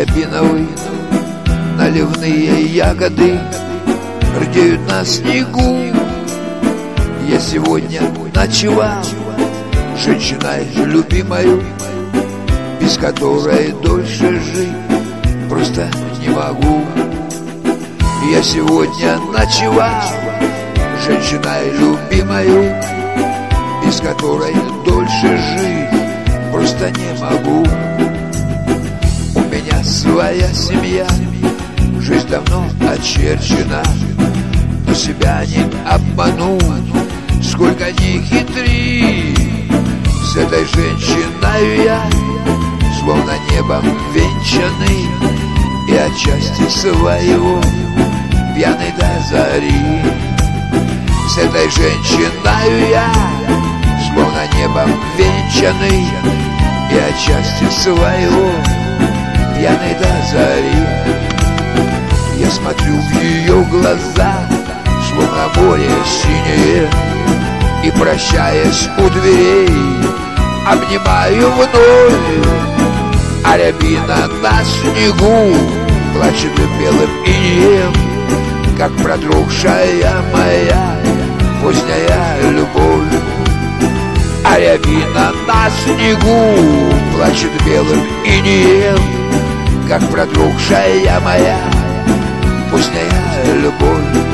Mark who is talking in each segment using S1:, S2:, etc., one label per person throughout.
S1: рябиновый, наливные ягоды рдеют на снегу. Я сегодня ночевал с женщиной любимою, без которой дольше жить просто не могу. Я сегодня ночевал с женщиной любимою, без которой дольше жить просто не могу. У меня своя семья, жизнь давно очерчена, но себя не обману, сколько ни хитри. С этой женщиной я словно небом венчанный, и от счастья своего пьяный до зари. С этой женщиной я словно небом венчанный, и от счастья своего пьяный до зари. Я смотрю в ее глаза, словно море синее, и, прощаясь у дверей, обнимаю вновь. А рябина на снегу плачет белым инеем, как продрогшая моя поздняя любовь. А рябина на снегу плачет белым инеем, как продрогшая моя поздняя любовь.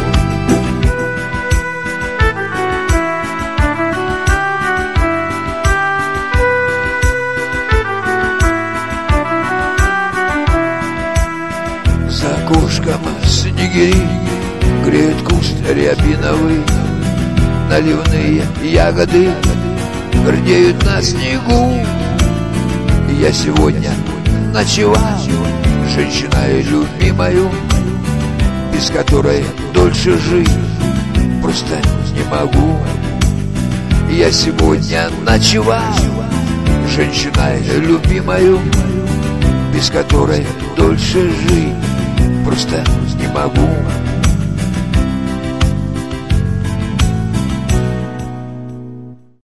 S1: За окошком снегири греет куст рябиновый, наливные ягоды рдеют на снегу. Я сегодня ночевал с женщиной любимою, без которой дольше жить просто не могу. Я сегодня ночевал с женщиной любимою, без которой дольше жить просто не могу.